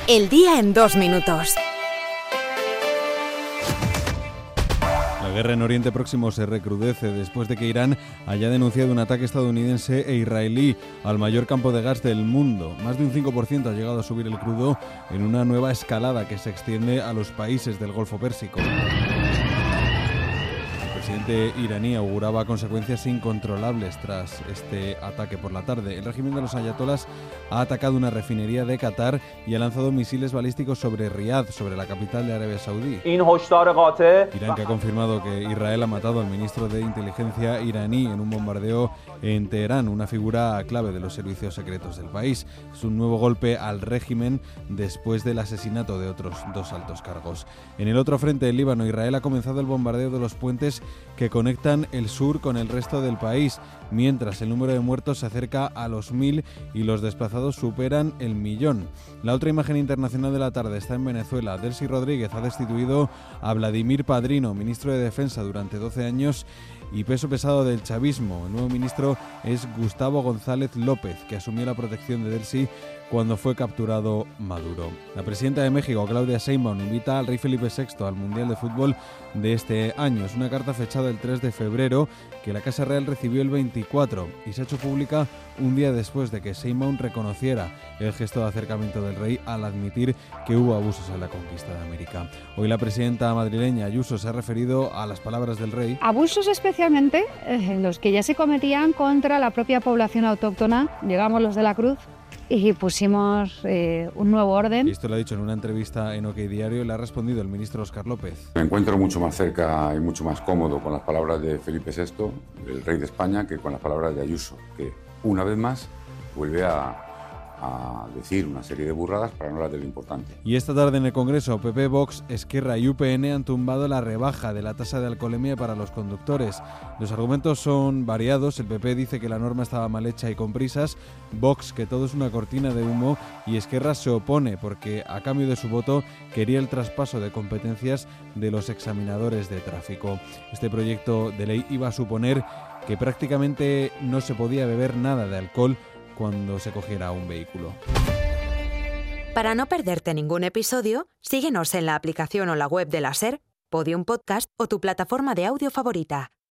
El día en 2 minutos. La guerra en Oriente Próximo se recrudece después de que Irán haya denunciado un ataque estadounidense e israelí al mayor campo de gas del mundo. Más de un 5% ha llegado a subir el crudo en una nueva escalada que se extiende a los países del Golfo Pérsico. El presidente iraní auguraba consecuencias incontrolables tras este ataque por la tarde. El régimen de los ayatolás ha atacado una refinería de Qatar y ha lanzado misiles balísticos sobre Riad, sobre la capital de Arabia Saudí. Irán, que ha confirmado que Israel ha matado al ministro de inteligencia iraní en un bombardeo en Teherán, una figura clave de los servicios secretos del país. Es un nuevo golpe al régimen después del asesinato de otros 2 altos cargos. En el otro frente, el Líbano, Israel ha comenzado el bombardeo de los puentes que conectan el sur con el resto del país, mientras el número de muertos se acerca a los 1000 y los desplazados superan el 1.000.000. La otra imagen internacional de la tarde está en Venezuela. Delcy Rodríguez ha destituido a Vladimir Padrino, ministro de Defensa durante 12 años y peso pesado del chavismo. El nuevo ministro es Gustavo González López, que asumió la protección de Delcy cuando fue capturado Maduro. La presidenta de México, Claudia Sheinbaum, invita al rey Felipe VI al Mundial de Fútbol de este año. Es una carta fechada el 3 de febrero que la Casa Real recibió el 24 y se ha hecho pública un día después de que Sheinbaum reconociera el gesto de acercamiento del rey al admitir que hubo abusos en la conquista de América. Hoy la presidenta madrileña Ayuso se ha referido a las palabras del rey. Abusos especialmente los que ya se cometían contra la propia población autóctona, llegamos los de la Cruz, y pusimos un nuevo orden. Y esto lo ha dicho en una entrevista en OK Diario y le ha respondido el ministro Óscar López. Me encuentro mucho más cerca y mucho más cómodo con las palabras de Felipe VI, el rey de España, que con las palabras de Ayuso, que una vez más vuelve a decir una serie de burradas para no hablar de lo importante. Y esta tarde en el Congreso, PP, Vox, Esquerra y UPN han tumbado la rebaja de la tasa de alcoholemia para los conductores. Los argumentos son variados. El PP dice que la norma estaba mal hecha y con prisas, Vox que todo es una cortina de humo y Esquerra se opone porque a cambio de su voto quería el traspaso de competencias de los examinadores de tráfico. Este proyecto de ley iba a suponer que prácticamente no se podía beber nada de alcohol cuando se cogiera un vehículo. Para no perderte ningún episodio, síguenos en la aplicación o la web de la SER, Podium Podcast o tu plataforma de audio favorita.